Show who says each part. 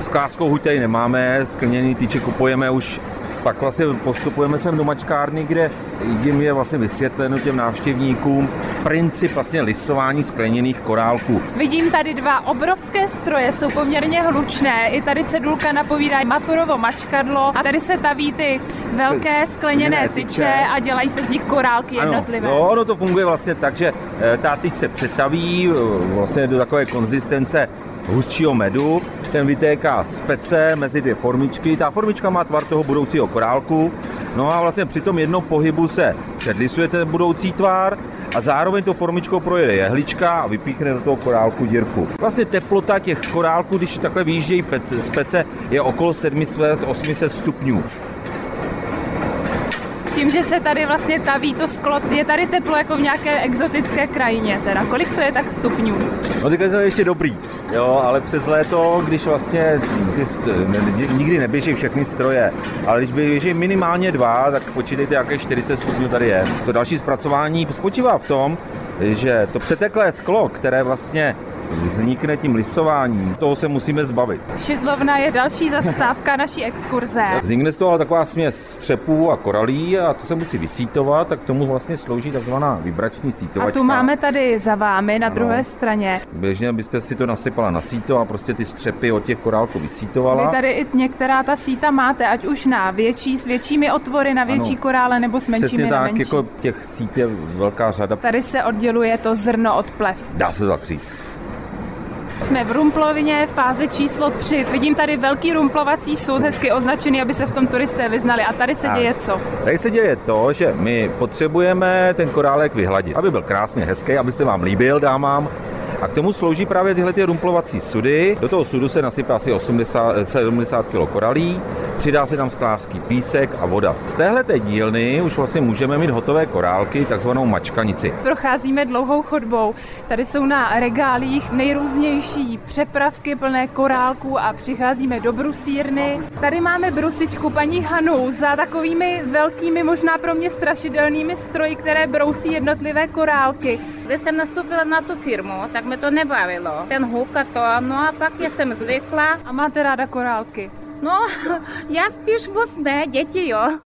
Speaker 1: Sklářskou huť tady nemáme, skleněný tyče kupujeme už. Pak vlastně postupujeme sem do mačkárny, kde jim je vlastně vysvětleno těm návštěvníkům princip vlastně lisování skleněných korálků.
Speaker 2: Vidím tady dva obrovské stroje, jsou poměrně hlučné. I tady cedulka napovídá Maturovo mačkadlo a tady se taví ty velké skleněné tyče a dělají se z nich korálky jednotlivé.
Speaker 1: Ano, ono to funguje vlastně tak, že ta tyč se přetaví vlastně do takové konzistence hustšího medu, ten vytéká z pece mezi dvě formičky. Ta formička má tvar toho budoucího korálku, no a vlastně při tom jednom pohybu se předlisuje ten budoucí tvar a zároveň to formičkou projede jehlička a vypíchne do toho korálku dírku. Vlastně teplota těch korálků, když takhle vyjíždějí z pece, je okolo 700-800 stupňů.
Speaker 2: Tím, že se tady vlastně taví to sklo, je tady teplo jako v nějaké exotické krajině. Teda kolik to je tak stupňů?
Speaker 1: No teďka to je ještě dobrý, jo, ale přes léto, když vlastně nikdy neběží všechny stroje, ale když běží minimálně 2, tak počítejte, jaké 40 stupňů tady je. To další zpracování spočívá v tom, že to přeteklé sklo, které vlastně vznikne tím lisováním, toho se musíme zbavit.
Speaker 2: Šidlovna je další zastávka naší exkurze.
Speaker 1: Vznikne z toho ale taková směs střepů a koralí a to se musí vysítovat, tak k tomu vlastně slouží takzvaná vibrační sítovačka.
Speaker 2: A tu máme tady za vámi na druhé straně.
Speaker 1: Běžně byste si to nasypala na síto a prostě ty střepy od těch korálků vysítovala.
Speaker 2: Vy tady i některá ta síta máte, ať už na větší, s většími otvory, na větší korále nebo s menšími.
Speaker 1: Přesně
Speaker 2: na
Speaker 1: tak,
Speaker 2: menší.
Speaker 1: jako těch sít je velká řada.
Speaker 2: Tady se odděluje to zrno od plev.
Speaker 1: Dá se to tak říct.
Speaker 2: Jsme v Rumplovině, fáze číslo 3. Vidím tady velký rumplovací sud, hezky označený, aby se v tom turisté vyznali. A tady se děje co?
Speaker 1: Tady se děje to, že my potřebujeme ten korálek vyhladit, aby byl krásně hezký, aby se vám líbil, dámám. A k tomu slouží právě tyhle ty rumplovací sudy. Do toho sudu se nasypá asi 70 kg koralí, přidá se tam sklářský písek a voda. Z téhleté dílny už vlastně můžeme mít hotové korálky, takzvanou mačkanici.
Speaker 2: Procházíme dlouhou chodbou. Tady jsou na regálích nejrůznější přepravky plné korálků a přicházíme do brusírny. Tady máme brusičku paní Hanu za takovými velkými, možná pro mě strašidelnými stroji, které brousí jednotlivé korálky.
Speaker 3: Když jsem nastoupila na tu firmu, tak mi to nebavilo. Ten huk a to, no a pak jsem zvykla.
Speaker 2: A máte ráda korálky?
Speaker 3: No, já spíš moc ne, děti jo.